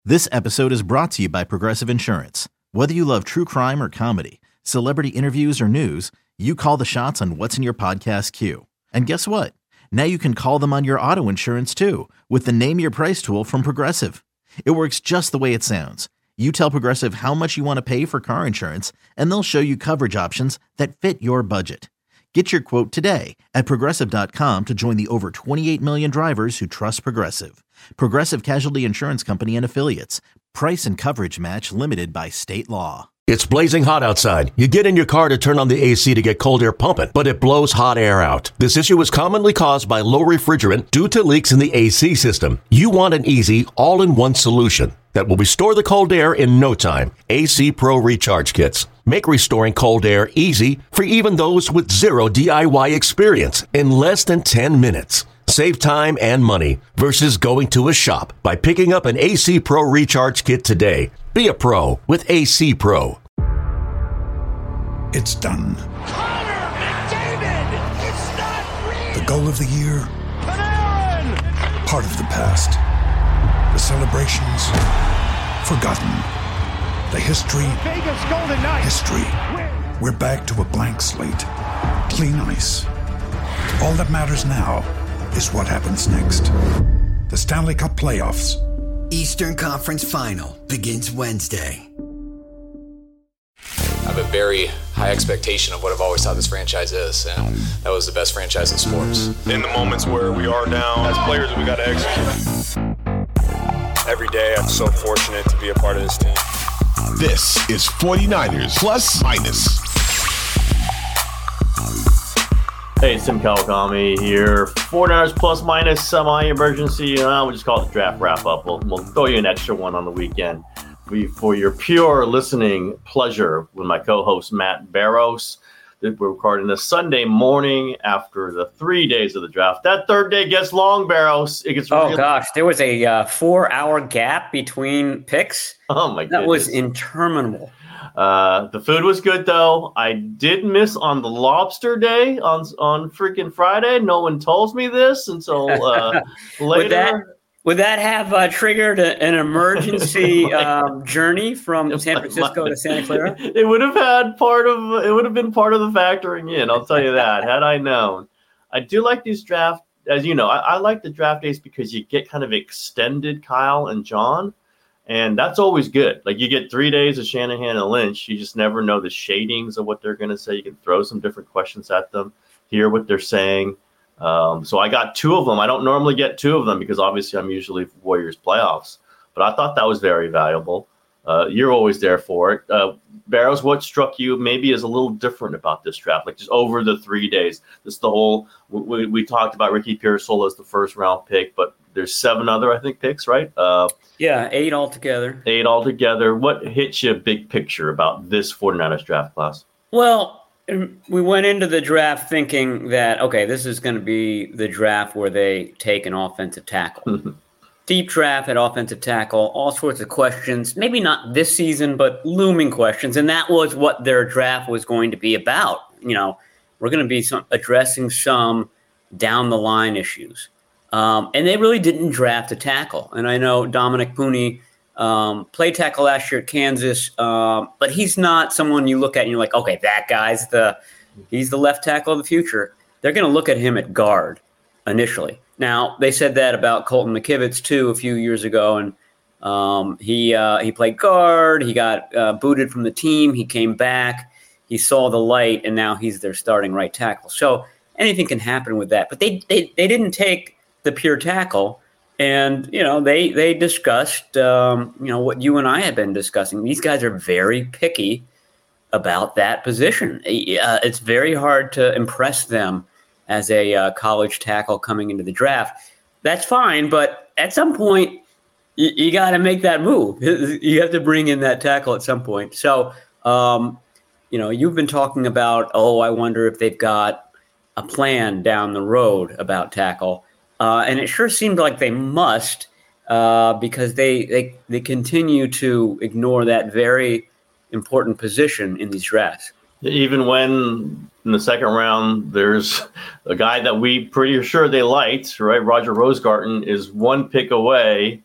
This episode is brought to you by Progressive Insurance. Whether you love true crime or comedy, celebrity interviews or news, you call the shots on what's in your podcast queue. And guess what? Now you can call them on your auto insurance too with the Name Your Price tool from Progressive. It works just the way it sounds. You tell Progressive how much you want to pay for car insurance, and they'll show you coverage options that fit your budget. Get your quote today at Progressive.com to join the over 28 million drivers who trust Progressive. Progressive Casualty Insurance Company and Affiliates. Price and coverage match limited by state law. It's blazing hot outside. You get in your car to turn on the AC to get cold air pumping, but it blows hot air out. This issue is commonly caused by low refrigerant due to leaks in the AC system. You want an easy, all-in-one solution that will restore the cold air in no time. AC Pro Recharge Kits make restoring cold air easy for even those with zero DIY experience in less than 10 minutes. Save time and money versus going to a shop by picking up an AC Pro Recharge Kit today. Be a pro with AC Pro. It's done. Connor McDavid! It's not real! The goal of the year, Panarin! part of the past. The celebrations, forgotten. The history, Vegas Golden Knights! history. We're back to a blank slate. Clean ice. All that matters now is what happens next. The Stanley Cup playoffs. Eastern Conference Final begins Wednesday. I have a very high expectation of what I've always thought this franchise is, and that was the best franchise in sports. In the moments where we are down, as players, we got to execute. Every day, I'm so fortunate to be a part of this team. This is 49ers Plus Minus. Hey, it's Tim Kawakami here. 49ers Plus Minus semi-emergency. We'll just call it the draft wrap-up. We'll throw you an extra one on the weekend for your pure listening pleasure with my co-host Matt Barros. We're recording this Sunday morning after the 3 days of the draft. That third day gets long, Barros. It gets gosh, there was a 4-hour gap between picks. Oh my goodness, that was interminable. The food was good though. I did miss on the lobster day on freaking Friday. No one told me this until later. Would that have triggered an emergency journey from San Francisco to Santa Clara? It would have been part of the factoring in. I'll tell you that. Had I known, I do like these draft. As you know, I like the draft days because you get kind of extended Kyle and John. And that's always good. Like you get 3 days of Shanahan and Lynch. You just never know the shadings of what they're going to say. You can throw some different questions at them, hear what they're saying. So I got two of them. I don't normally get two of them because obviously I'm usually Warriors playoffs. But I thought that was very valuable. You're always there for it. Barrows, what struck you maybe is a little different about this draft? Like just over the 3 days. This the whole we talked about Ricky Pearsall as the first round pick, but there's 7 other, I think, picks, right? Yeah, 8 altogether. 8 altogether. What hits you big picture about this 49ers draft class? Well, we went into the draft thinking that, okay, this is going to be the draft where they take an offensive tackle. Deep draft at offensive tackle, all sorts of questions, maybe not this season, but looming questions. And that was what their draft was going to be about. You know, we're going to be addressing some down the line issues. And they really didn't draft a tackle. And I know Dominic Pooney played tackle last year at Kansas, but he's not someone you look at and you're like, okay, that guy's he's the left tackle of the future. They're going to look at him at guard initially. Now, they said that about Colton McKivitz, too, a few years ago, and he played guard. He got booted from the team. He came back. He saw the light, and now he's their starting right tackle. So anything can happen with that. But they didn't take the pure tackle, and, you know, they discussed, what you and I have been discussing. These guys are very picky about that position. It's very hard to impress them as a college tackle coming into the draft. That's fine, but at some point, you got to make that move. You have to bring in that tackle at some point. So, you've been talking about, I wonder if they've got a plan down the road about tackle. And it sure seemed like they must, because they continue to ignore that very important position in these drafts. Even when in the second round, there's a guy that we pretty sure they liked, right? Roger Rosegarten is one pick away.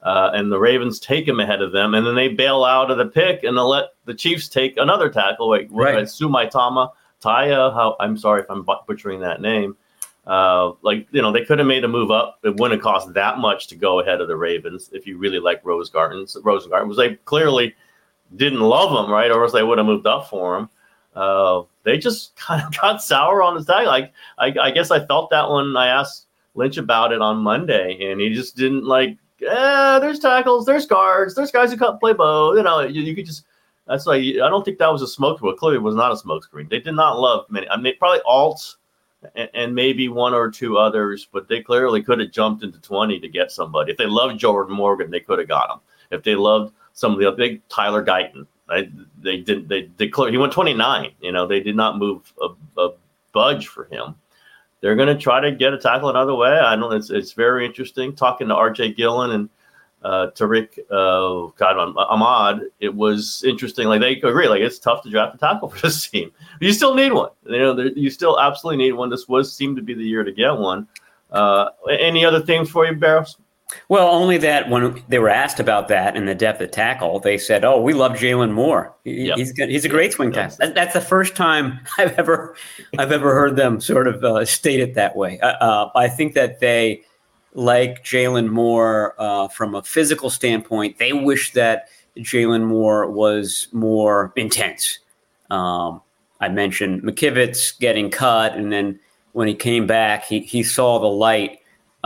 and the Ravens take him ahead of them, and then they bail out of the pick and they'll let the Chiefs take another tackle, like Sumaitama Taya. I'm sorry if I'm butchering that name. They could have made a move up. It wouldn't have cost that much to go ahead of the Ravens if you really like Rosengarten. Was they clearly didn't love him, right? Or else they would have moved up for him. They just kind of got sour on his tag. Like I guess I felt that when I asked Lynch about it on Monday, and he just didn't like. There's tackles, there's guards, there's guys who can't play both. You could just. That's why I don't think that was a smoke screen. Well, clearly, it was not a smoke screen. They did not love many. I mean, probably Alt and maybe one or two others, but they clearly could have jumped into 20 to get somebody. If they loved Jordan Morgan, they could have got him. If they loved some of the other big Tyler Guyton, they didn't. They declared he went 29. They did not move a budge for him. They're going to try to get a tackle another way. I know it's very interesting. Talking to R.J. Gillen and Tariq Ahmad, it was interesting. Like they agree, like it's tough to draft a tackle for this team. You still need one. You still absolutely need one. This seemed to be the year to get one. Any other things for you, Barrows? Well, only that when they were asked about that in the depth of tackle, they said, "Oh, we love Jalen Moore. He's a great swing tackle." That's the first time I've ever heard them sort of state it that way. I think that they like Jalen Moore from a physical standpoint. They wish that Jalen Moore was more intense. I mentioned McKivitz getting cut, and then when he came back, he saw the light.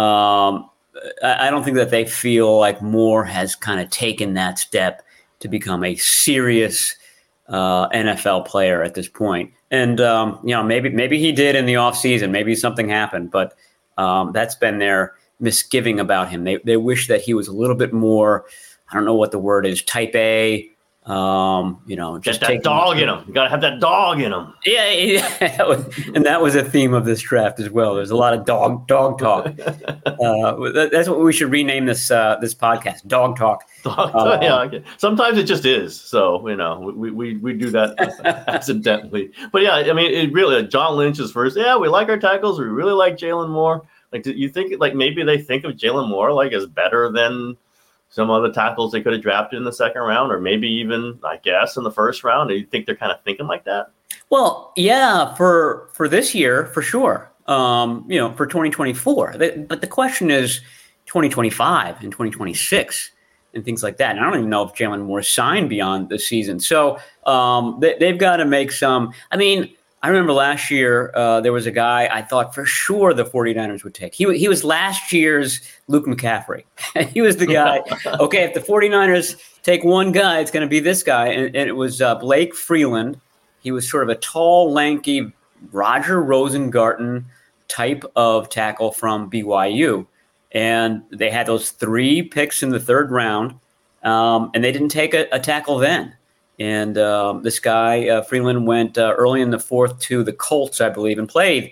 I don't think that they feel like Moore has kind of taken that step to become a serious NFL player at this point. And, maybe he did in the offseason. Maybe something happened, but that's been their misgiving about him. They wish that he was a little bit more, I don't know what the word is, type A. Just that dog in him. You got to have that dog in him. Yeah. And that was a theme of this draft as well. There's a lot of dog talk. That's what we should rename this podcast, Dog Talk. Okay. Sometimes it just is. So, we do that accidentally. But yeah, I mean, it really, John Lynch is first. Yeah, we like our tackles. We really like Jalen Moore. Like, do you think like maybe they think of Jalen Moore like as better than some other tackles they could have drafted in the second round, or maybe even, I guess, in the first round? Do you think they're kind of thinking like that? Well, yeah, for this year, for sure. For 2024. But the question is 2025 and 2026 and things like that. And I don't even know if Jalen Moore signed beyond the season. So they've got to make some. I mean, I remember last year there was a guy I thought for sure the 49ers would take. He was last year's Luke McCaffrey. He was the guy. Okay, if the 49ers take one guy, it's going to be this guy. And it was Blake Freeland. He was sort of a tall, lanky Roger Rosengarten type of tackle from BYU. And they had those 3 picks in the third round, and they didn't take a tackle then. And this guy, Freeland, went early in the fourth to the Colts, I believe, and played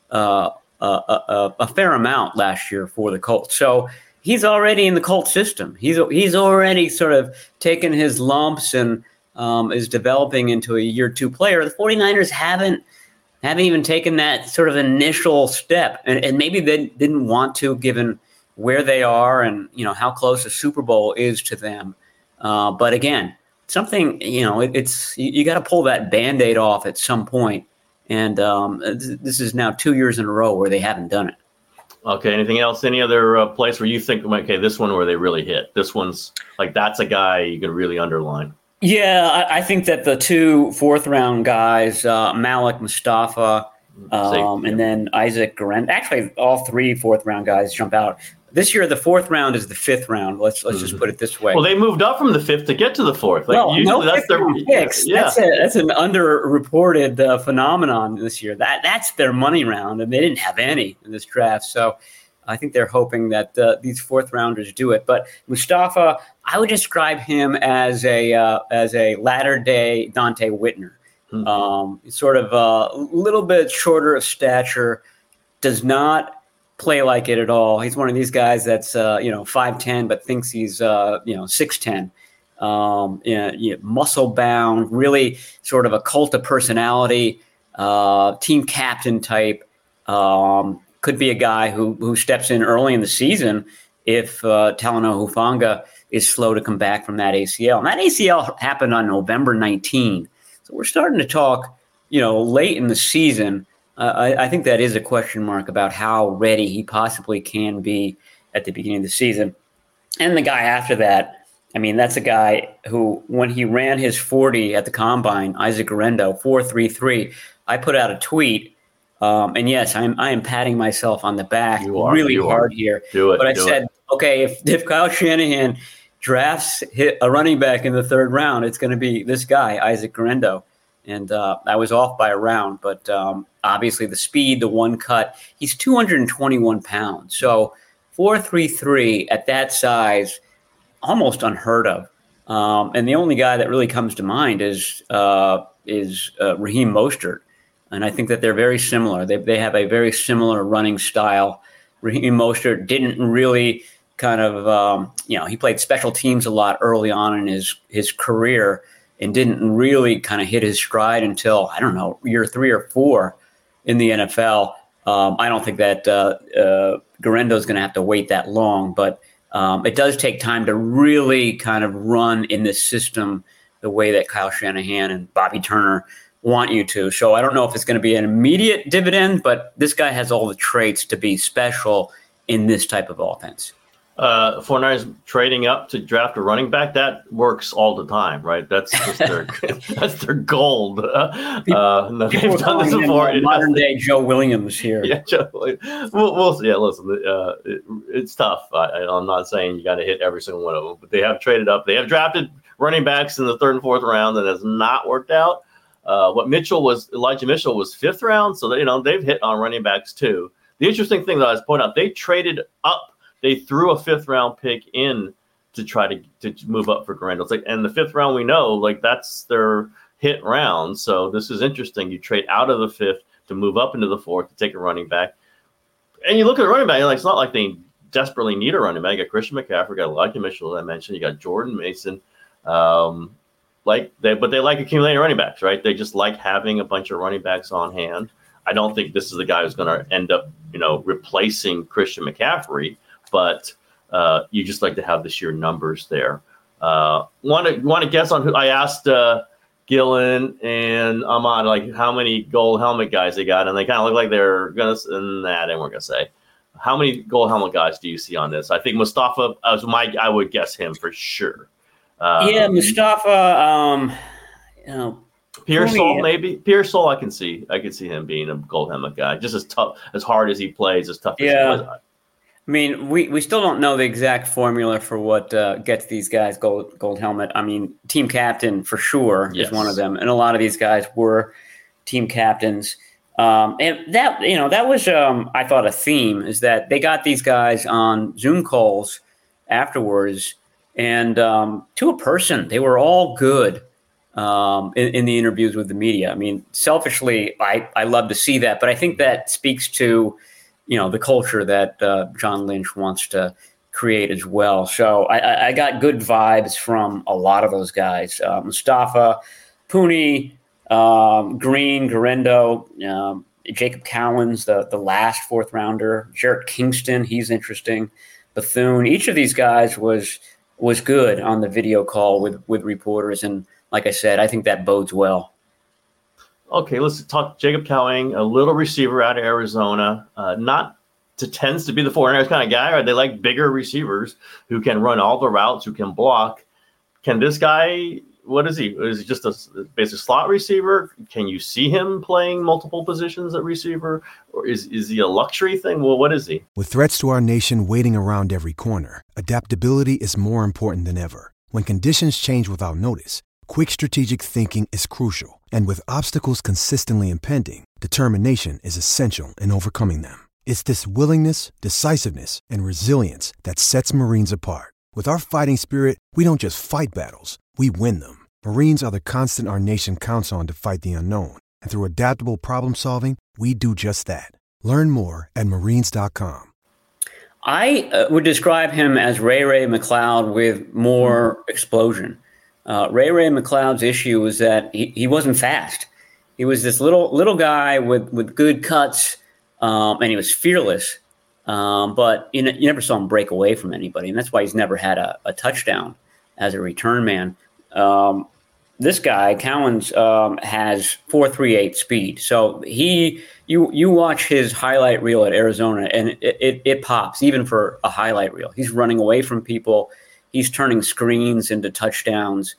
a fair amount last year for the Colts. So he's already in the Colts system. He's already sort of taken his lumps and is developing into a year 2 player. The 49ers haven't even taken that sort of initial step, and maybe they didn't want to, given where they are and how close a Super Bowl is to them. But again, something, it's you got to pull that Band-Aid off at some point. And this is now 2 years in a row where they haven't done it. Okay. Anything else? Any other place where you think, okay, this one where they really hit? This one's like, that's a guy you can really underline. Yeah, I think that the 2 fourth-round guys, Malik Mustafa and then Isaac Guerendo, actually all 3 fourth-round guys jump out. This year, the 4th round is the 5th round. Let's just put it this way. Well, they moved up from the 5th to get to the 4th. Like, no that's their picks. Yeah. That's an underreported phenomenon this year. That's their money round, and they didn't have any in this draft. So I think they're hoping that these 4th rounders do it. But Mustafa, I would describe him as a latter-day Dante Whitner. Sort of a little bit shorter of stature, does not play like it at all. He's one of these guys that's 5'10", but thinks he's 6'10". Muscle bound, really sort of a cult of personality, team captain type. Could be a guy who steps in early in the season if Talanoa Hufanga is slow to come back from that ACL. And that ACL happened on November 19. So we're starting to talk, late in the season. I think that is a question mark about how ready he possibly can be at the beginning of the season. And the guy after that, that's a guy who, when he ran his 40 at the Combine, Isaac Guerendo, 4.33, I put out a tweet. And yes, I am patting myself on the back really hard here. But I said, okay, if Kyle Shanahan drafts a running back in the third round, it's going to be this guy, Isaac Guerendo. And I was off by a round, but obviously the speed, the one cut, he's 221 pounds. So 4.33 at that size, almost unheard of. And the only guy that really comes to mind is Raheem Mostert. And I think that they're very similar. They have a very similar running style. Raheem Mostert didn't really kind of, he played special teams a lot early on in his career and didn't really kind of hit his stride until, year 3 or 4 in the NFL. I don't think that Guerendo is going to have to wait that long, but it does take time to really kind of run in this system the way that Kyle Shanahan and Bobby Turner want you to. So I don't know if it's going to be an immediate dividend, but this guy has all the traits to be special in this type of offense. 49ers trading up to draft a running back, that works all the time, right? That's just their gold. They've done this before. Modern day Joe Williams here. Yeah, we'll see. Yeah, listen, it's tough. I'm not saying you got to hit every single one of them, but they have traded up. They have drafted running backs in the 3rd and 4th round that has not worked out. Elijah Mitchell was 5th round, so they've hit on running backs too. The interesting thing that I was pointing out, they traded up. They threw a 5th round pick in to try to move up for Guerendo. And the 5th round, we know, that's their hit round. So this is interesting. You trade out of the 5th to move up into the 4th to take a running back. And you look at the running back, it's not like they desperately need a running back. You got Christian McCaffrey, got Elijah Mitchell, as I mentioned. You got Jordan Mason. But they like accumulating running backs, right? They just like having a bunch of running backs on hand. I don't think this is the guy who's going to end up, replacing Christian McCaffrey, but you just like to have the sheer numbers there. Want to guess on who? I asked Gillen and Ahmad how many gold helmet guys they got, and they kind of look like they're going to. Nah, they weren't going to say. How many gold helmet guys do you see on this? I think Mustafa I would guess him for sure. Mustafa. Pearsall, maybe Pearsall. I can see him being a gold helmet guy. Just as tough, as hard as he plays, as tough as he plays. We still don't know the exact formula for what gets these guys gold helmet. Team captain for sure is one of them, and a lot of these guys were team captains. And that was I thought a theme is that they got these guys on Zoom calls afterwards, and to a person, they were all good in the interviews with the media. Selfishly, I love to see that, but I think that speaks to the culture that John Lynch wants to create as well. So I got good vibes from a lot of those guys. Mustafa, Pooney, Green, Guerendo, Jacob Cowens, the last 4th rounder, Jarrett Kingston, he's interesting. Bethune, each of these guys was good on the video call with reporters. And like I said, I think that bodes well. Okay, let's talk Jacob Cowing, a little receiver out of Arizona. Tends to be the 49ers kind of guy, right? They like bigger receivers who can run all the routes, who can block. Can this guy, what is he? Is he just a basic slot receiver? Can you see him playing multiple positions at receiver? Or is he a luxury thing? Well, what is he? With threats to our nation waiting around every corner, adaptability is more important than ever. When conditions change without notice, quick strategic thinking is crucial. And with obstacles consistently impending, determination is essential in overcoming them. It's this willingness, decisiveness, and resilience that sets Marines apart. With our fighting spirit, we don't just fight battles, we win them. Marines are the constant our nation counts on to fight the unknown. And through adaptable problem solving, we do just that. Learn more at Marines.com. I would describe him as Ray McCloud with more explosion. Ray McCloud's issue was that he wasn't fast. He was this little guy with good cuts, and he was fearless. But you never saw him break away from anybody, and that's why he's never had a touchdown as a return man. This guy, Cowens, has 4.38 speed. So you watch his highlight reel at Arizona, and it pops, even for a highlight reel. He's running away from people. He's turning screens into touchdowns.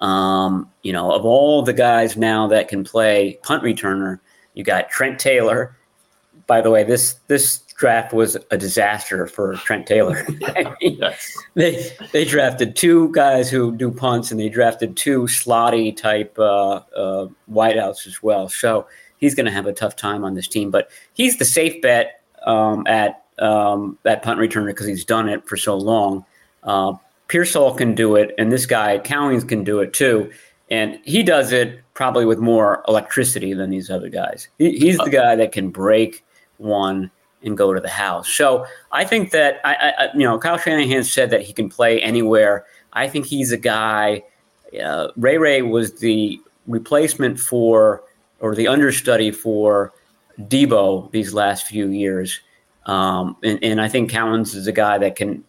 Of all the guys now that can play punt returner, you got Trent Taylor. By the way, this draft was a disaster for Trent Taylor. I mean, they drafted 2 guys who do punts, and they drafted 2 slotty type wideouts as well. So he's going to have a tough time on this team. But he's the safe bet at punt returner because he's done it for so long. Pearsall can do it, and this guy Cowens can do it too. And he does it probably with more electricity than these other guys. He's the guy that can break one and go to the house. So I think that Kyle Shanahan said that he can play anywhere. I think he's a guy. Ray was the replacement for, or the understudy for, Debo these last few years, and I think Cowens is a guy that can,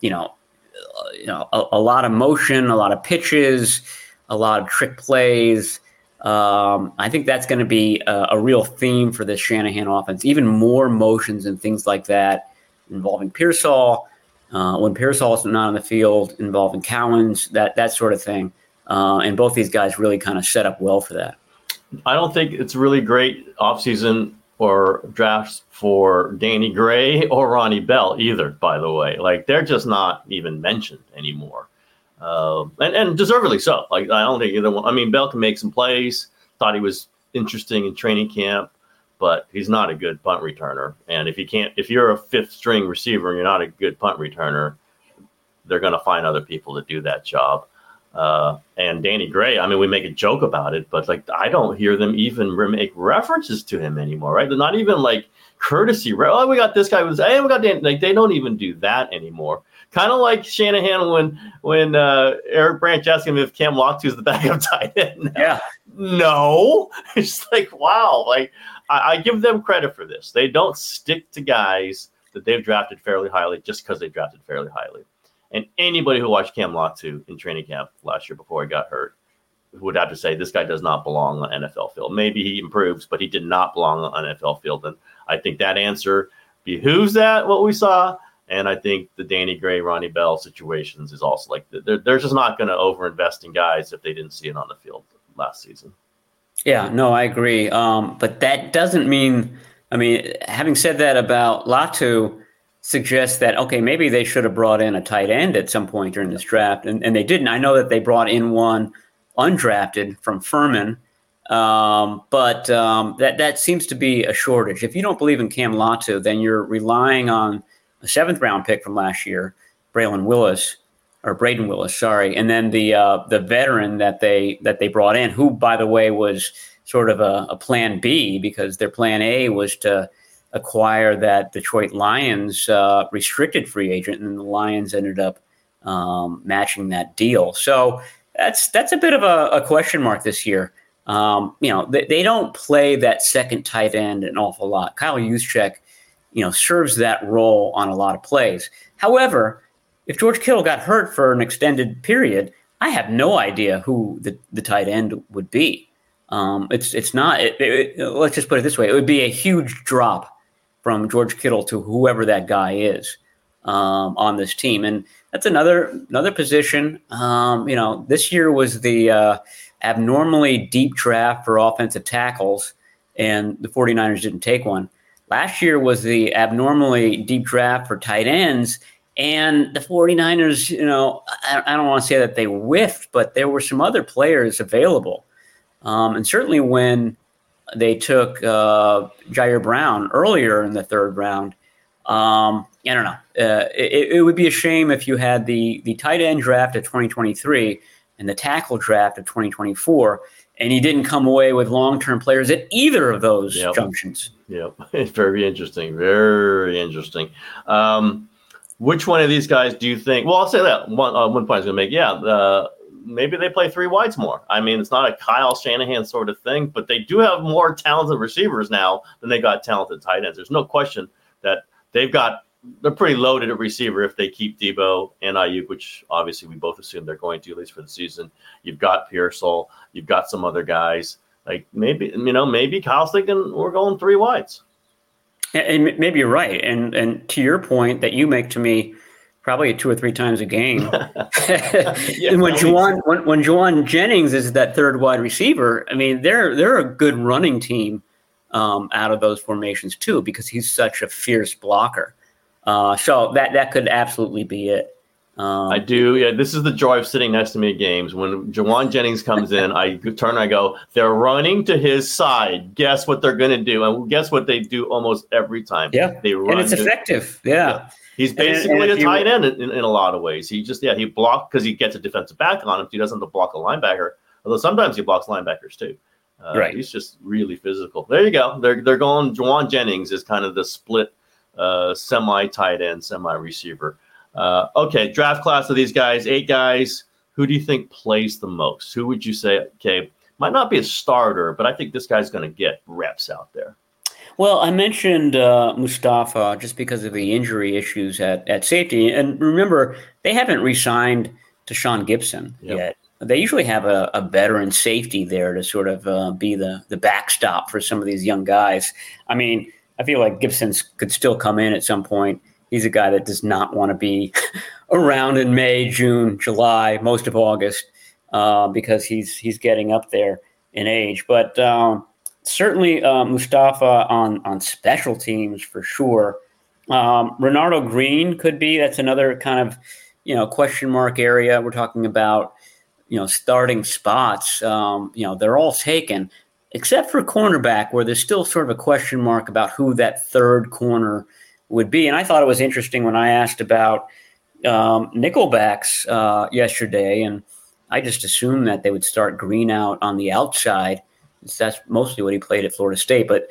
a lot of motion, a lot of pitches, a lot of trick plays. I think that's going to be a real theme for this Shanahan offense. Even more motions and things like that involving Pearsall. When Pearsall is not on the field, involving Cowens, that sort of thing. And both these guys really kind of set up well for that. I don't think it's really great offseason or drafts for Danny Gray or Ronnie Bell either, by the way. Like, they're just not even mentioned anymore. And deservedly so. Like, I don't think either one. I mean, Bell can make some plays. Thought he was interesting in training camp, but he's not a good punt returner. And if you're a 5th string receiver and you're not a good punt returner, they're going to find other people to do that job. And Danny Gray, I mean, we make a joke about it, but like, I don't hear them even make references to him anymore, right? They're not even like courtesy. Oh, we got this guy. We got Danny. Like, they don't even do that anymore. Kind of like Shanahan when Eric Branch asked him if Cam Latu is the backup tight end. Yeah. No. It's like, wow. Like, I give them credit for this. They don't stick to guys that they've drafted fairly highly just because they drafted fairly highly. And anybody who watched Cam Latu in training camp last year before he got hurt would have to say this guy does not belong on the NFL field. Maybe he improves, but he did not belong on the NFL field. And I think that answer behooves that, what we saw. And I think the Danny Gray, Ronnie Bell situations is also like they're just not going to overinvest in guys if they didn't see it on the field last season. Yeah, no, I agree. But that doesn't mean, having said that about Latu suggests that, okay, maybe they should have brought in a tight end at some point during this draft. And they didn't. I know that they brought in one undrafted from Furman. But that seems to be a shortage. If you don't believe in Cam Latu, then you're relying on a 7th round pick from last year, Braden Willis, and then the veteran that they brought in, who, by the way, was sort of a plan B, because their plan A was to acquire that Detroit Lions restricted free agent, and the Lions ended up matching that deal. So that's a bit of a question mark this year. They don't play that second tight end an awful lot. Kyle Juszczyk, serves that role on a lot of plays. However, if George Kittle got hurt for an extended period, I have no idea who the tight end would be. It's not. Let's just put it this way: it would be a huge drop from George Kittle to whoever that guy is on this team, and that's another position. This year was the abnormally deep draft for offensive tackles, and the 49ers didn't take one. Last year was the abnormally deep draft for tight ends, and the 49ers, I don't want to say that they whiffed, but there were some other players available. And certainly when they took Jair Brown earlier in the 3rd round, I don't know. It would be a shame if you had the tight end draft of 2023 and the tackle draft of 2024, and you didn't come away with long-term players at either of those junctions. Yep. It's very interesting. Very interesting. Which one of these guys do you think? Well, I'll say that one point I was going to make. Yeah, maybe they play 3 wides more. I mean, it's not a Kyle Shanahan sort of thing, but they do have more talented receivers now than they got talented tight ends. There's no question that they've got they're pretty loaded at receiver if they keep Debo and Ayuk, which obviously we both assume they're going to, at least for the season. You've got Pearsall. You've got some other guys. Like maybe Kyle's thinking we're going 3 wides. And maybe you're right. And to your point that you make to me probably 2 or 3 times a game. And when Juwan Jennings is that third wide receiver, I mean, they're a good running team out of those formations too, because he's such a fierce blocker. So that could absolutely be it. I do. Yeah, this is the joy of sitting next to me at games. When Juwan Jennings comes in, I turn and I go, they're running to his side. Guess what they're going to do? And guess what they do almost every time? Yeah, they run. And it's effective. Yeah. He's basically a tight end in a lot of ways. He blocks because he gets a defensive back on him. He doesn't have to block a linebacker, although sometimes he blocks linebackers too. Right. He's just really physical. There you go. They're going. Juwan Jennings is kind of the split semi-tight end, semi-receiver. Okay, draft class of these guys, 8 guys. Who do you think plays the most? Who would you say, okay, might not be a starter, but I think this guy's going to get reps out there? Well, I mentioned Mustafa just because of the injury issues at safety. And remember, they haven't re-signed Tashaun Gibson yet. They usually have a veteran safety there to sort of be the backstop for some of these young guys. I mean, I feel like Gibson could still come in at some point. He's a guy that does not want to be around in May, June, July, most of August, because he's getting up there in age. But certainly Mustafa on special teams for sure. Renardo Green could be. That's another kind of question mark area. We're talking about starting spots. They're all taken except for cornerback, where there's still sort of a question mark about who that third corner would be. And I thought it was interesting when I asked about nickelbacks yesterday, and I just assumed that they would start Green out on the outside. That's mostly what he played at Florida State. But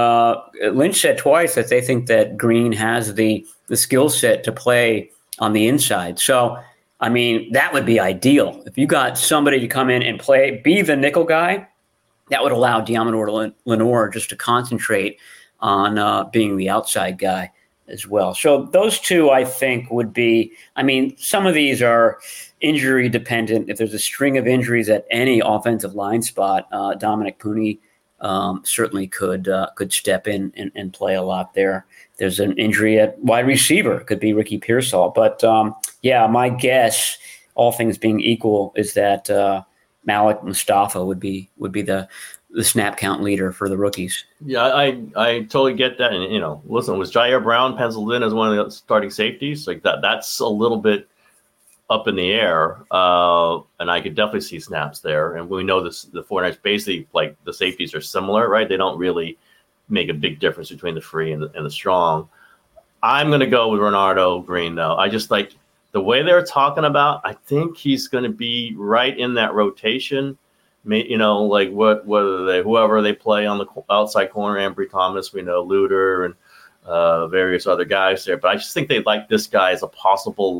Lynch said twice that they think that Green has the skill set to play on the inside. So, I mean, that would be ideal. If you got somebody to come in and be the nickel guy, that would allow Deommodore Lenoir just to concentrate on being the outside guy as well. So those two, I think, would be, I mean, some of these are injury dependent. If there's a string of injuries at any offensive line spot, Dominic Pooney certainly could step in and play a lot there. There's an injury at wide receiver. It could be Ricky Pearsall. But, my guess, all things being equal, is that Malik Mustafa would be the snap count leader for the rookies. Yeah, I totally get that. And, listen, was Jair Brown penciled in as one of the starting safeties? Like that's a little bit up in the air. And I could definitely see snaps there. And we know the 49ers basically, like, the safeties are similar, right? They don't really make a big difference between the free and the strong. I'm going to go with Renardo Green, though. I just like the way they're talking about. I think he's going to be right in that rotation. Like whoever they play on the outside corner, Ambry Thomas, we know Luter and various other guys there. But I just think they like this guy as a possible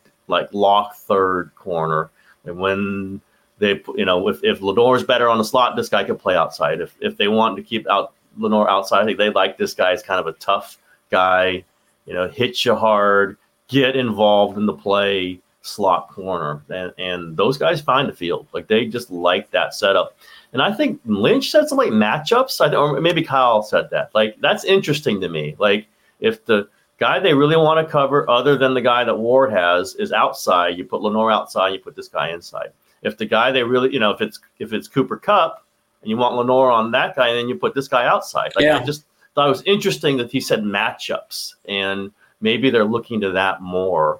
lock third corner. And when they, if Lenoir's better on the slot, this guy could play outside. If they want to keep Lenoir outside, I think they like this guy as kind of a tough guy, hit you hard, get involved in the play, slot corner, and those guys find the field. Like, they just like that setup. And I think Lynch said something like matchups, or maybe Kyle said that. Like, that's interesting to me. Like, if the guy they really want to cover, other than the guy that Ward has, is outside, you put Lenoir outside, you put this guy inside. If the guy they really, if it's Cooper Kupp and you want Lenoir on that guy, then you put this guy outside. Like, I just thought it was interesting that he said matchups, and maybe they're looking to that more.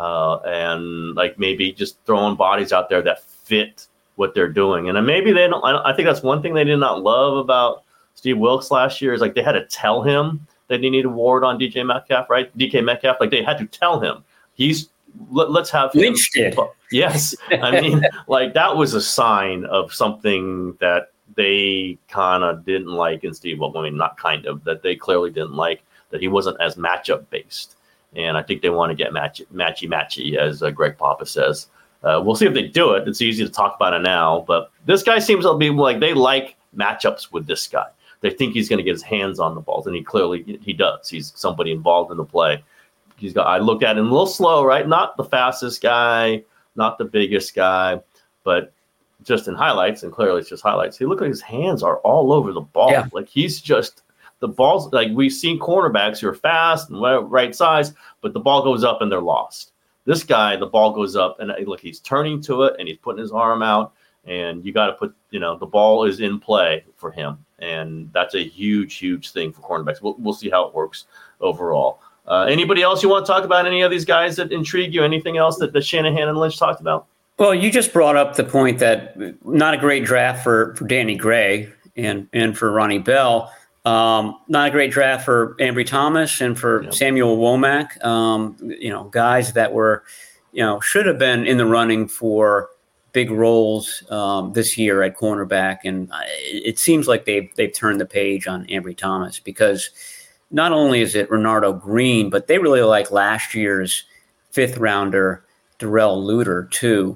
And like maybe just throwing bodies out there that fit what they're doing. And maybe they don't. I think that's one thing they did not love about Steve Wilkes last year, is like they had to tell him that he needed a Ward on DK Metcalf, right? DK Metcalf, like they had to tell him. Let's have him. Lynch did. Yes. I mean, like that was a sign of something that they kind of didn't like in Steve Wilkes. I mean, not kind of, that they clearly didn't like, that he wasn't as matchup based. And I think they want to get matchy, as Greg Papa says. We'll see if they do it. It's easy to talk about it now. But this guy seems to be like, they like matchups with this guy. They think he's going to get his hands on the balls. And he clearly does. He's somebody involved in the play. I look at him a little slow, right? Not the fastest guy, not the biggest guy, but just in highlights, and clearly it's just highlights. He looked like his hands are all over the ball. Yeah. Like he's just the ball's like we've seen cornerbacks who are fast and right size, but the ball goes up and they're lost. This guy, the ball goes up and look, he's turning to it and he's putting his arm out, and you got to put, the ball is in play for him, and that's a huge, huge thing for cornerbacks. We'll see how it works overall. Anybody else you want to talk about? Any of these guys that intrigue you? Anything else that Shanahan and Lynch talked about? Well, you just brought up the point that not a great draft for Danny Gray and for Ronnie Bell. Not a great draft for Ambry Thomas and for Samuel Womack. Guys that were, should have been in the running for big roles this year at cornerback. And it seems like they've turned the page on Ambry Thomas, because not only is it Renardo Green, but they really like last year's 5th rounder, Darrell Luter, too.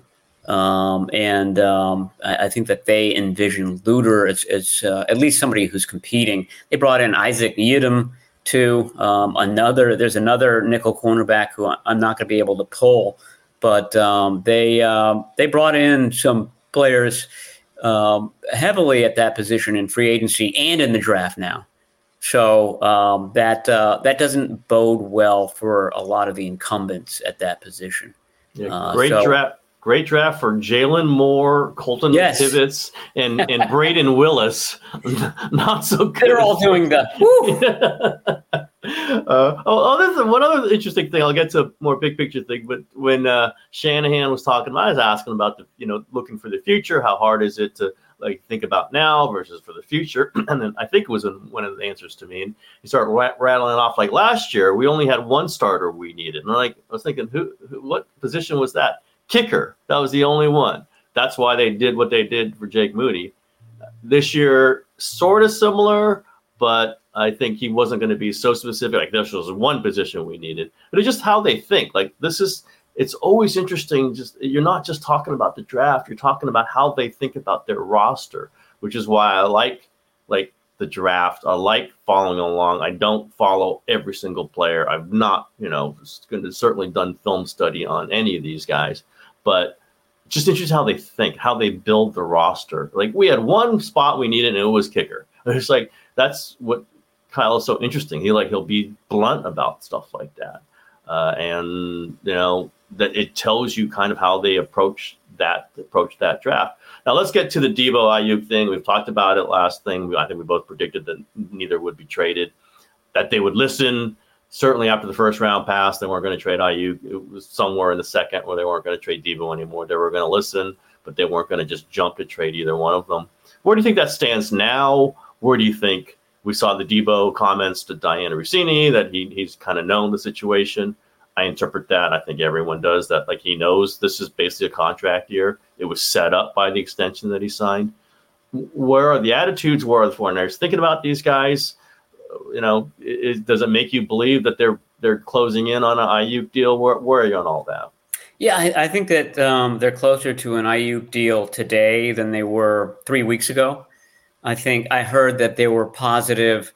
I think that they envision Luter as at least somebody who's competing. They brought in Isaac Yiadom too. There's another nickel cornerback who I'm not going to be able to pull, but they brought in some players heavily at that position in free agency and in the draft now. So that doesn't bode well for a lot of the incumbents at that position. Yeah, Great draft for Jalen Moore, Colton Tibbetts, and Braden Willis. Not so good. They're all doing that. There's one other interesting thing. I'll get to a more big picture thing. But when Shanahan was talking, I was asking about looking for the future. How hard is it to think about now versus for the future? And then I think it was one of the answers to me. And he started rattling off like last year we only had one starter we needed. And I was thinking, what position was that? Kicker. That was the only one. That's why they did what they did for Jake Moody. This year, sort of similar, but I think he wasn't going to be so specific. Like this was one position we needed, but it's just how they think. It's always interesting. You're not just talking about the draft. You're talking about how they think about their roster, which is why I like the draft. I like following along. I don't follow every single player. I've not, certainly done film study on any of these guys. But just interesting how they think, how they build the roster. Like we had one spot we needed, and it was kicker. It's like that's what Kyle is so interesting. He'll be blunt about stuff like that, and that it tells you kind of how they approach that draft. Now let's get to the Deebo Ayuk thing. We've talked about it last thing. I think we both predicted that neither would be traded, that they would listen. Certainly after the first round passed, they weren't going to trade Ayuk. It was somewhere in the second where they weren't going to trade Deebo anymore. They were going to listen, but they weren't going to just jump to trade either one of them. Where do you think that stands now? Where do you think we saw the Deebo comments to Diana Rossini that he's kind of known the situation? I interpret that. I think everyone does that. Like he knows this is basically a contract year. It was set up by the extension that he signed. Where are the attitudes? Where are the 49ers thinking about these guys? Does it make you believe that they're closing in on an Ayuk deal? Where are you on all that? Yeah, I think that they're closer to an Ayuk deal today than they were 3 weeks ago. I think I heard that there were positive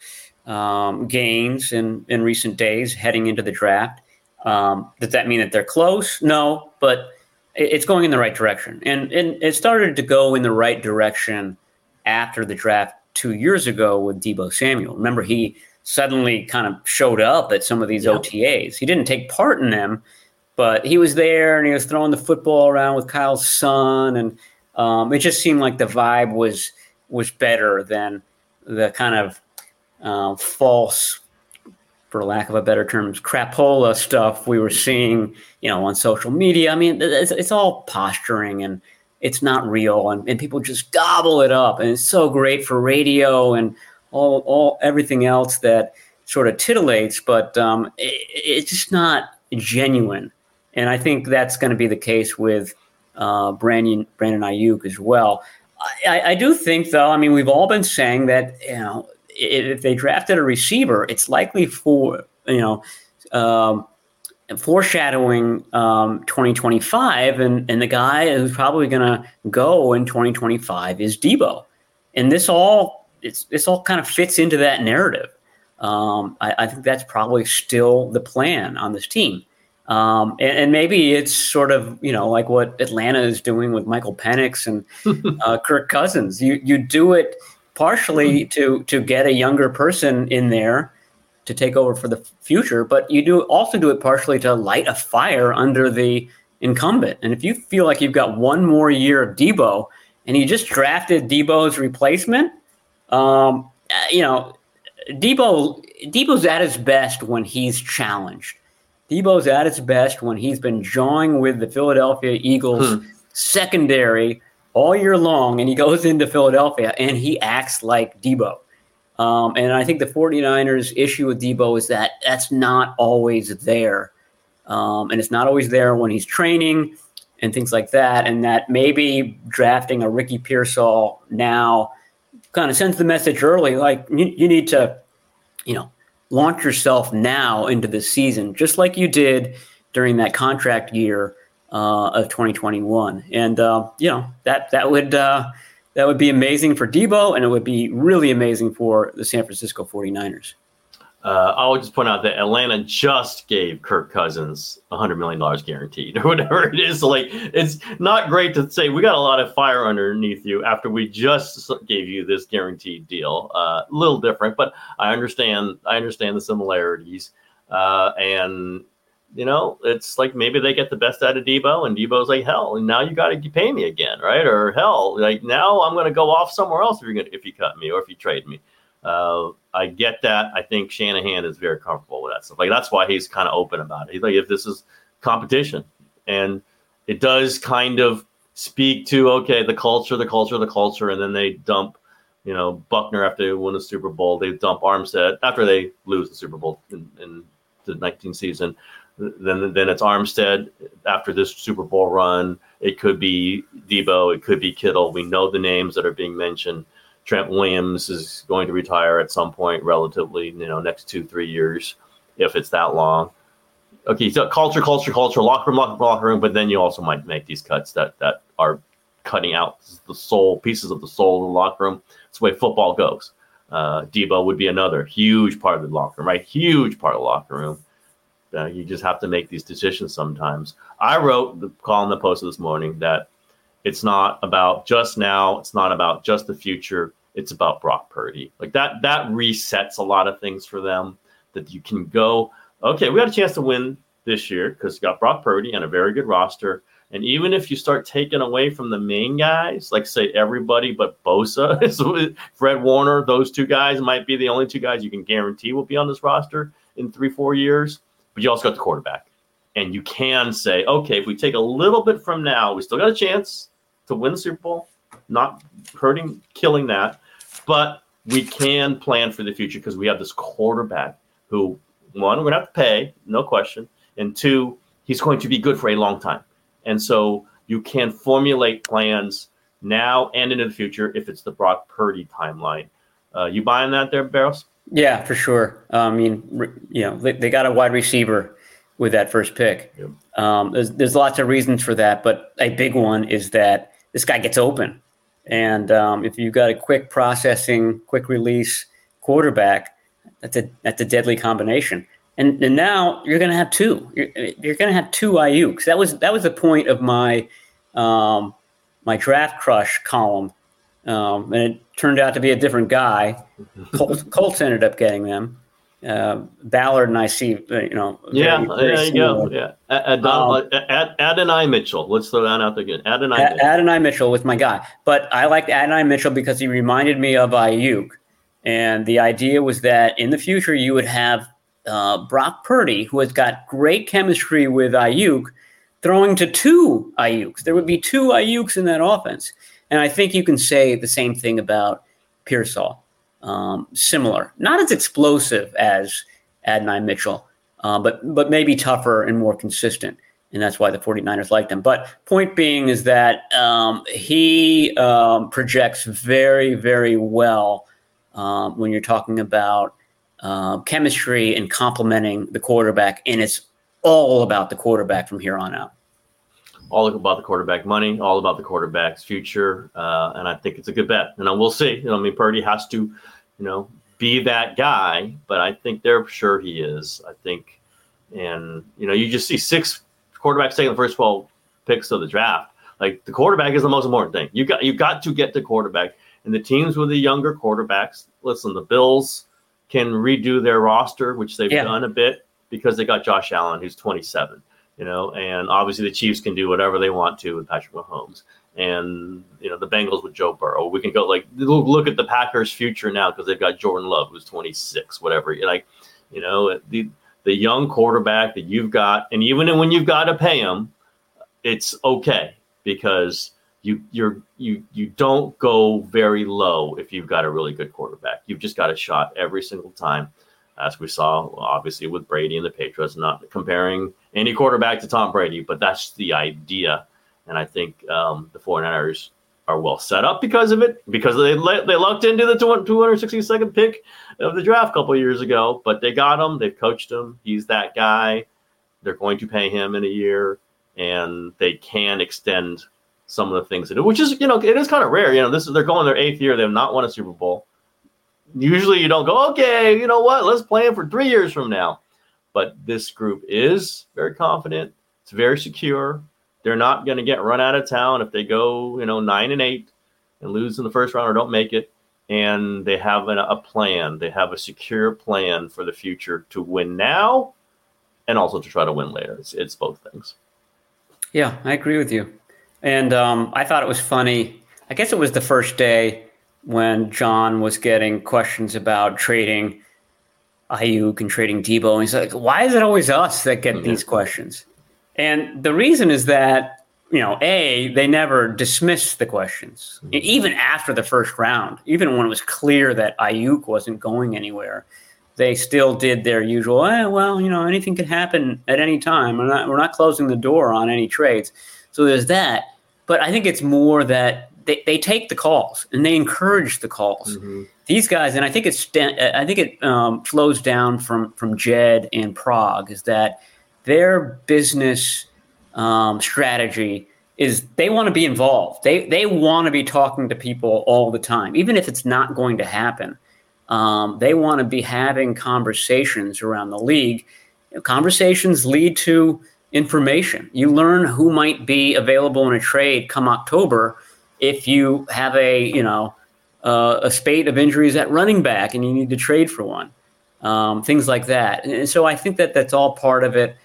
gains in recent days heading into the draft. Does that mean that they're close? No, but it's going in the right direction. And it started to go in the right direction after the draft 2 years ago with Deebo Samuel. Remember, he suddenly kind of showed up at some of these OTAs. He didn't take part in them, but he was there and he was throwing the football around with Kyle's son. And it just seemed like the vibe was better than the kind of false, for lack of a better term, crapola stuff we were seeing, on social media. I mean, it's all posturing and it's not real, and people just gobble it up, and it's so great for radio and all everything else that sort of titillates, but it's just not genuine. And I think that's going to be the case with Brandon Ayuk as well. I do think, though, I mean, we've all been saying that, if they drafted a receiver, it's likely for, foreshadowing 2025, and the guy who's probably going to go in 2025 is Deebo. And this all kind of fits into that narrative. I think that's probably still the plan on this team. And maybe it's sort of, like what Atlanta is doing with Michael Penix and Kirk Cousins. You do it partially to get a younger person in there to take over for the future, but you also do it partially to light a fire under the incumbent. And if you feel like you've got one more year of Debo and you just drafted Debo's replacement, Debo's at his best when he's challenged. Debo's at his best when he's been jawing with the Philadelphia Eagles secondary all year long, and he goes into Philadelphia and he acts like Debo. And I think the 49ers issue with Debo is that that's not always there. And it's not always there when he's training and things like that. And that maybe drafting a Ricky Pearsall now kind of sends the message early, like you need to, launch yourself now into the season, just like you did during that contract year of 2021. And, that would be amazing for Debo, and it would be really amazing for the San Francisco 49ers. I'll just point out that Atlanta just gave Kirk Cousins $100 million guaranteed or whatever it is. So, it's not great to say we got a lot of fire underneath you after we just gave you this guaranteed deal. A little different, but I understand the similarities. And it's like maybe they get the best out of Debo, and Debo's like, hell, and now you got to pay me again, right? Or hell, like now I'm going to go off somewhere else if you cut me or if you trade me. I get that. I think Shanahan is very comfortable with that stuff. Like that's why he's kind of open about it. He's like, if this is competition, and it does kind of speak to the culture, and then they dump, Buckner after they win the Super Bowl. They dump Armstead after they lose the Super Bowl in the 19th season. Then it's Armstead after this Super Bowl run. It could be Debo. It could be Kittle. We know the names that are being mentioned. Trent Williams is going to retire at some point relatively, next 2-3 years, if it's that long. Okay, so culture, locker room, but then you also might make these cuts that are cutting out the pieces of the soul of the locker room. It's the way football goes. Debo would be another huge part of the locker room, right? Huge part of the locker room. You just have to make these decisions sometimes. I wrote the column that posted this morning that it's not about just now. It's not about just the future. It's about Brock Purdy. Like that resets a lot of things for them, that you can go, okay, we got a chance to win this year because you got Brock Purdy and a very good roster. And even if you start taking away from the main guys, like say everybody but Bosa, so Fred Warner, those two guys might be the only two guys you can guarantee will be on this roster in 3-4 years. But you also got the quarterback. And you can say, okay, if we take a little bit from now, we still got a chance to win the Super Bowl, not killing that. But we can plan for the future because we have this quarterback who, one, we're going to have to pay, no question. And two, he's going to be good for a long time. And so you can formulate plans now and into the future if it's the Brock Purdy timeline. You buying that there, Barros? Yeah, for sure. I mean, they got a wide receiver with that first pick. Yep. There's lots of reasons for that, but a big one is that this guy gets open. And if you've got a quick processing, quick release quarterback, that's a deadly combination. And now you're going to have two. You're going to have two Ayuks. That was the point of my my draft crush column, and it turned out to be a different guy. Colts ended up getting them. Ballard and I see, there you go. Yeah, Adonai Mitchell. Let's throw that out there again. Adonai Mitchell was my guy, but I liked Adonai Mitchell because he reminded me of Ayuk, and the idea was that in the future you would have Brock Purdy, who has got great chemistry with Ayuk, throwing to two Ayuks. There would be two Ayuks in that offense, and I think you can say the same thing about Pearsall. Similar, not as explosive as Adonai Mitchell, but maybe tougher and more consistent. And that's why the 49ers liked him. But point being is that he projects very, very well when you're talking about chemistry and complementing the quarterback. And it's all about the quarterback from here on out. All about the quarterback money, all about the quarterback's future. And I think it's a good bet. We'll see. Purdy has to, be that guy, but I think they're sure he is. I think, and you just see 6 quarterbacks taking the first 12 picks of the draft. Like, the quarterback is the most important thing. You got to get the quarterback. And the teams with the younger quarterbacks, listen, the Bills can redo their roster, which they've done a bit because they got Josh Allen, who's 27. And obviously the Chiefs can do whatever they want to with Patrick Mahomes. And, the Bengals with Joe Burrow. We can go, look at the Packers' future now because they've got Jordan Love, who's 26, whatever. The young quarterback that you've got, and even when you've got to pay him, it's okay because you don't go very low if you've got a really good quarterback. You've just got a shot every single time, as we saw, obviously, with Brady and the Patriots. Not comparing any quarterback to Tom Brady, but that's the idea. And I think the 49ers are well set up because of it, because they lucked into the 262nd pick of the draft a couple of years ago. But they got him. They've coached him. He's that guy. They're going to pay him in a year, and they can extend some of the things they do, which is, it is kind of rare. They're going their 8th year. They have not won a Super Bowl. Usually you don't go, okay, you know what? Let's play him for 3 years from now. But this group is very confident. It's very secure. They're not going to get run out of town if they go, 9-8 and lose in the first round or don't make it. And they have a plan. They have a secure plan for the future to win now and also to try to win later. It's both things. Yeah, I agree with you. And I thought it was funny. I guess it was the first day when John was getting questions about trading Ayuk and trading Debo. And he's like, why is it always us that get these questions? And the reason is that, they never dismissed the questions. Even after the first round, even when it was clear that Ayuk wasn't going anywhere, they still did their usual, anything can happen at any time. We're not closing the door on any trades. So there's that. But I think it's more that they take the calls and they encourage the calls. Mm-hmm. These guys, and I think it flows down from Jed and Prague, is that their business strategy is they want to be involved. They want to be talking to people all the time, even if it's not going to happen. They want to be having conversations around the league. Conversations lead to information. You learn who might be available in a trade come October if you have a spate of injuries at running back and you need to trade for one. Things like that. And so I think that that's all part of it.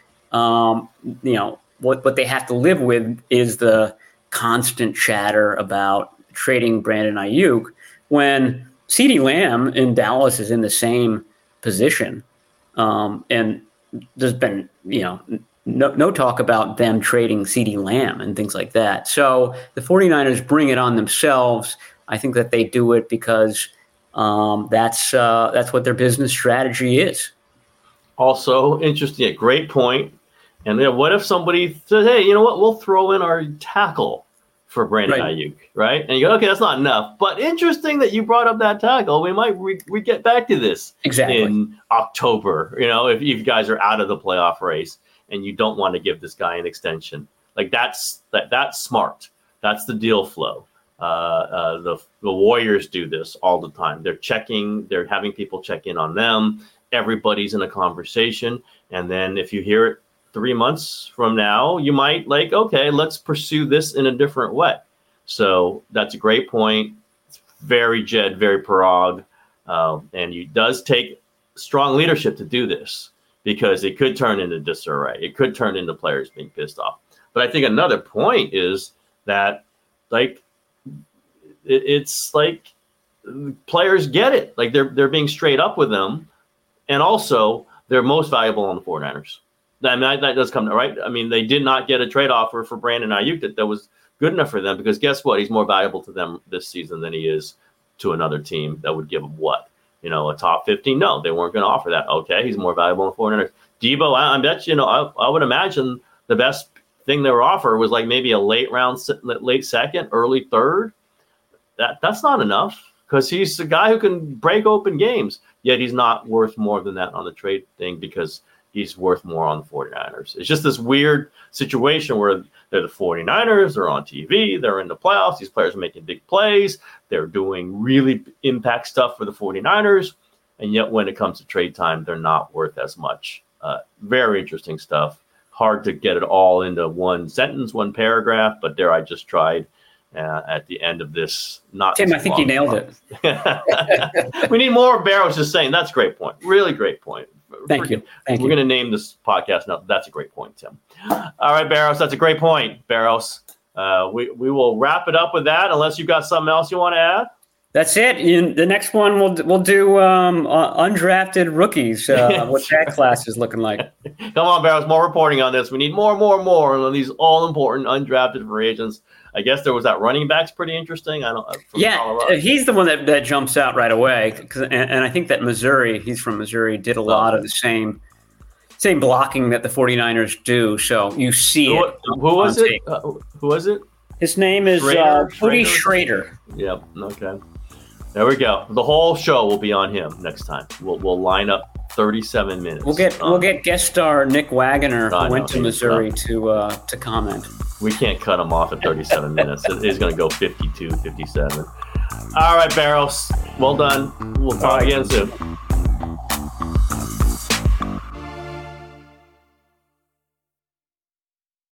What they have to live with is the constant chatter about trading Brandon Ayuk when CeeDee Lamb in Dallas is in the same position. And there's been, no talk about them trading CeeDee Lamb and things like that. So the 49ers bring it on themselves. I think that they do it because that's what their business strategy is. Also interesting, a great point. And what if somebody says, hey, you know what, we'll throw in our tackle for Brandon Ayuk, right? And you go, okay, that's not enough. But interesting that you brought up that tackle. We might we get back to this in October, if you guys are out of the playoff race and you don't want to give this guy an extension. Like that's smart. That's the deal flow. The Warriors do this all the time. They're having people check in on them. Everybody's in a conversation. And then if you hear it 3 months from now, you might okay, let's pursue this in a different way. So that's a great point. It's very Jed, very Parag. And it does take strong leadership to do this because it could turn into disarray. It could turn into players being pissed off. But I think another point is that it's like players get it. Like they're being straight up with them. And also they're most valuable on the 49ers. I mean, that does come right. I mean, they did not get a trade offer for Brandon Ayuk that was good enough for them because guess what? He's more valuable to them this season than he is to another team that would give him what? A top 15? No, they weren't going to offer that. Okay, he's more valuable than 49ers. Debo, I bet I would imagine the best thing they were offer was maybe a late second, early third. That's not enough because he's a guy who can break open games. Yet he's not worth more than that on the trade thing because he's worth more on the 49ers. It's just this weird situation where they're the 49ers, they're on TV, they're in the playoffs, these players are making big plays, they're doing really impact stuff for the 49ers, and yet when it comes to trade time, they're not worth as much. Very interesting stuff. Hard to get it all into one sentence, one paragraph, but there I just tried at the end of this. Tim, I think you nailed it. We need more. Barrows just saying that's a great point. Really great point. Thank you. We're going to name this podcast now. That's a great point, Tim. All right, Barrows. That's a great point, Barrows. We will wrap it up with that unless you've got something else you want to add. That's it. The next one we'll do undrafted rookies. What that class is looking like. Come on, Barrows. More reporting on this. We need more on these all important undrafted free agents. I guess there was that running back's pretty interesting. Colorado. He's the one that jumps out right away. And I think that Missouri, he's from Missouri, did a lot of the same blocking that the 49ers do. So you see it. Who was it? Who was it? His name is Cody Schrader. Yep. Okay. There we go. The whole show will be on him next time. We'll line up 37 minutes. We'll get guest star Nick Wagoner, who went to Missouri, to comment. We can't cut him off at 37 minutes. He's going to go 52, 57. All right, Barrows. Well done. We'll talk again soon.